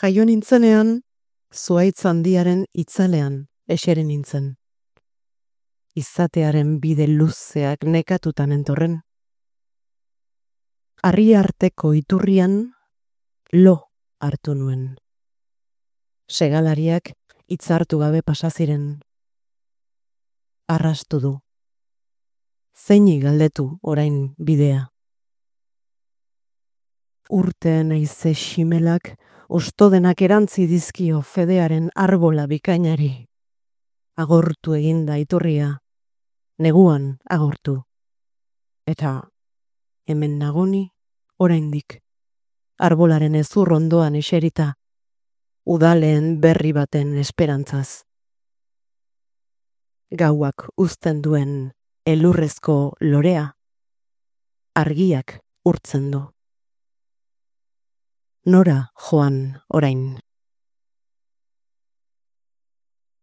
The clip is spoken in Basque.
jaio nintzenean, zuhaitz handiaren itzalean eseri nintzen. Izatearen bide luzeak nekatutan entorren. Harri arteko iturrian lo hartu nuen. Segalariak hitzartu gabe pasa ziren. Arrastu du. Zeini galdetu orain bidea. Urteen haize ximelak ostodenak erantzi dizkio fedearen arbola bikainari. Agortu eginda iturria, neguan agortu. Eta hemen nagoni oraindik, arbolaren ezur ondoan eserita, udaleen berri baten esperantzaz. Gauak uzten duen elurrezko lorea, argiak urtzen du. Nora joan orain.